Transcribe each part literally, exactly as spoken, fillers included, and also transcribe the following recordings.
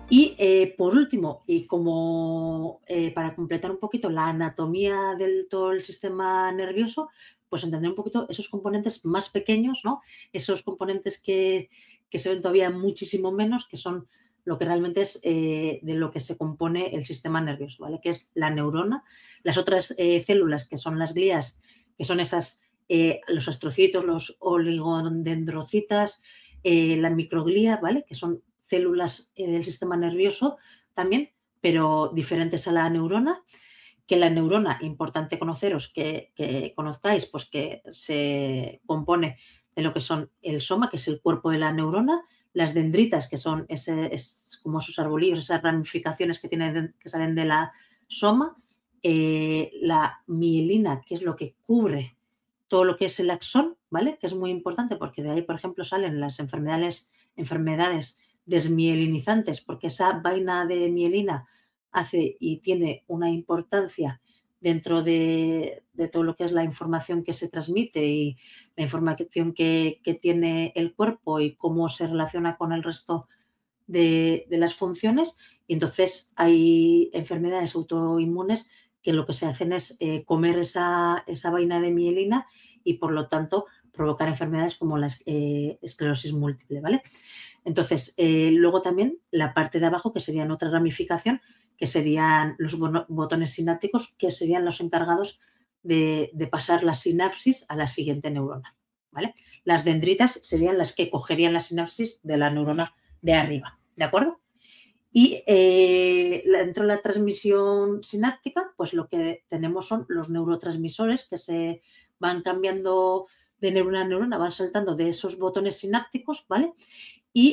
Y eh, por último, y como eh, para completar un poquito la anatomía del todo el sistema nervioso, pues entender un poquito esos componentes más pequeños, ¿no? Esos componentes que, que se ven todavía muchísimo menos, que son lo que realmente es eh, de lo que se compone el sistema nervioso, ¿vale? Que es la neurona, las otras eh, células, que son las glías, que son esas, eh, los astrocitos, los oligodendrocitas, eh, la microglía, ¿vale? Que son células eh, del sistema nervioso también, pero diferentes a la neurona. Que la neurona, importante conoceros, que, que conozcáis, pues que se compone de lo que son el soma, que es el cuerpo de la neurona, las dendritas, que son ese, es como esos arbolillos, esas ramificaciones que, tienen, que salen de la soma, eh, la mielina, que es lo que cubre todo lo que es el axón, ¿vale? Que es muy importante porque de ahí, por ejemplo, salen las enfermedades, enfermedades desmielinizantes, porque esa vaina de mielina hace y tiene una importancia dentro de, de, todo lo que es la información que se transmite y la información que, que tiene el cuerpo y cómo se relaciona con el resto de, de las funciones. Y entonces hay enfermedades autoinmunes que lo que se hacen es eh, comer esa, esa vaina de mielina y por lo tanto provocar enfermedades como la eh, esclerosis múltiple, ¿vale? Entonces, eh, luego también la parte de abajo, que serían otra ramificación, que serían los botones sinápticos, que serían los encargados de, de pasar la sinapsis a la siguiente neurona, ¿vale? Las dendritas serían las que cogerían la sinapsis de la neurona de arriba, ¿de acuerdo? Y eh, dentro de la transmisión sináptica, pues lo que tenemos son los neurotransmisores que se van cambiando de neurona a neurona, van saltando de esos botones sinápticos, ¿vale? Y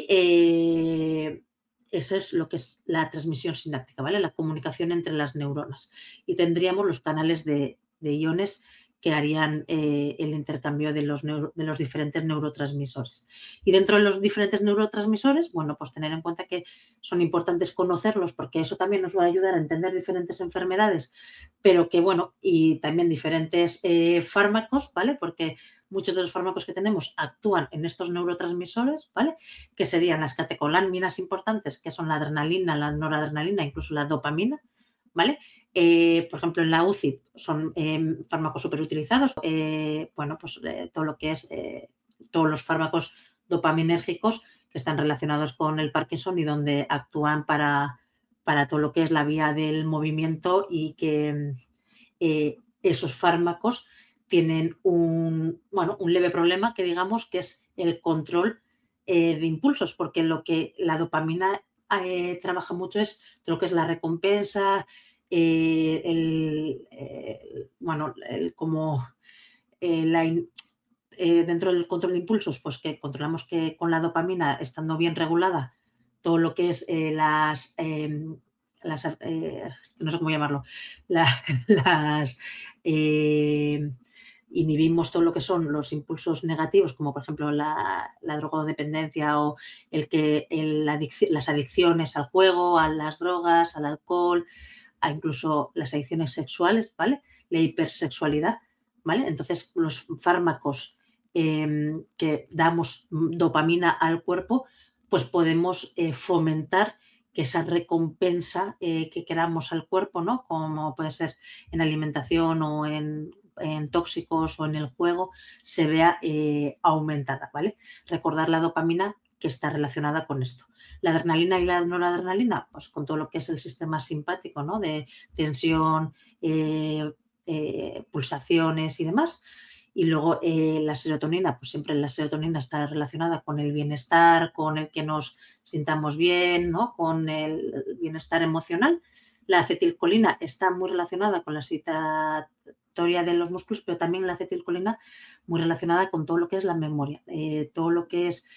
eh, eso es lo que es la transmisión sináptica, ¿vale? La comunicación entre las neuronas. Y tendríamos los canales de, de iones que harían eh, el intercambio de los, neuro, de los diferentes neurotransmisores. Y dentro de los diferentes neurotransmisores, bueno, pues tener en cuenta que son importantes conocerlos porque eso también nos va a ayudar a entender diferentes enfermedades, pero que, bueno, y también diferentes eh, fármacos, ¿vale? Porque muchos de los fármacos que tenemos actúan en estos neurotransmisores, ¿vale? Que serían las catecolaminas importantes, que son la adrenalina, la noradrenalina, incluso la dopamina, ¿vale? Eh, por ejemplo, en la U C I son eh, fármacos superutilizados. Eh, bueno, pues eh, todo lo que es, eh, todos los fármacos dopaminérgicos que están relacionados con el Parkinson y donde actúan para, para todo lo que es la vía del movimiento y que eh, esos fármacos tienen un, bueno, un leve problema que digamos que es el control eh, de impulsos, porque lo que la dopamina eh, trabaja mucho es todo lo que es la recompensa, eh, el, eh, bueno, el, como eh, la, eh, dentro del control de impulsos, pues que controlamos que con la dopamina, estando bien regulada, todo lo que es eh, las, eh, las eh, no sé cómo llamarlo, la, las eh, inhibimos todo lo que son los impulsos negativos, como por ejemplo la, la drogodependencia o el que el adicc las adicciones al juego, a las drogas, al alcohol, a incluso las adicciones sexuales, ¿vale? La hipersexualidad, ¿vale? Entonces los fármacos eh, que damos dopamina al cuerpo, pues podemos eh, fomentar que esa recompensa eh, que queramos al cuerpo, ¿no? Como puede ser en alimentación o en, en tóxicos o en el juego, se vea eh, aumentada, ¿vale? Recordar la dopamina que está relacionada con esto. La adrenalina y la noradrenalina, pues con todo lo que es el sistema simpático, ¿no? De tensión, eh, eh, pulsaciones y demás. Y luego eh, la serotonina, pues siempre la serotonina está relacionada con el bienestar, con el que nos sintamos bien, ¿no? Con el bienestar emocional. La acetilcolina está muy relacionada con la excitatoria de los músculos, pero también la acetilcolina muy relacionada con todo lo que es la memoria, eh, todo lo que es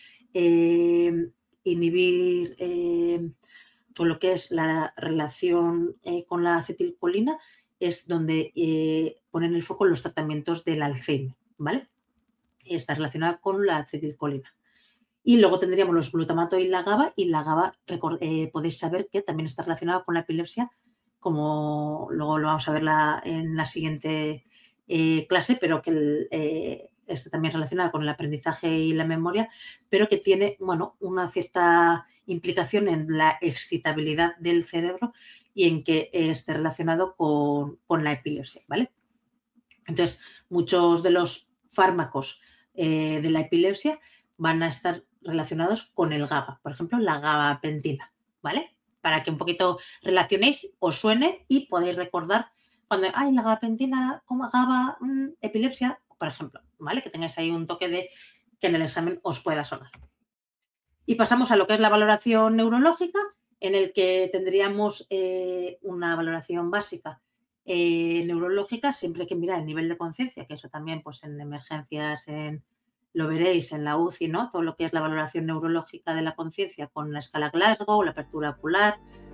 eh, inhibir eh, todo lo que es la relación eh, con la acetilcolina es donde eh, ponen el foco en los tratamientos del Alzheimer, ¿vale? Está relacionada con la acetilcolina. Y luego tendríamos los glutamato y la GABA, y la GABA eh, podéis saber que también está relacionada con la epilepsia, como luego lo vamos a ver la, en la siguiente eh, clase, pero que el, eh, está también relacionada con el aprendizaje y la memoria, pero que tiene, bueno, una cierta implicación en la excitabilidad del cerebro y en que esté relacionado con, con la epilepsia, ¿vale? Entonces, muchos de los fármacos eh, de la epilepsia van a estar relacionados con el GABA, por ejemplo, la gabapentina, ¿vale? Para que un poquito relacionéis, os suene y podáis recordar cuando, ay, la gabapentina, como GABA, mmm, epilepsia, por ejemplo, ¿vale? Que tengáis ahí un toque de que en el examen os pueda sonar. Y pasamos a lo que es la valoración neurológica, en el que tendríamos eh, una valoración básica eh, neurológica, siempre hay que mirar el nivel de conciencia, que eso también pues en emergencias, en, lo veréis en la U C I, ¿no? Todo lo que es la valoración neurológica de la conciencia con la escala Glasgow, la apertura ocular,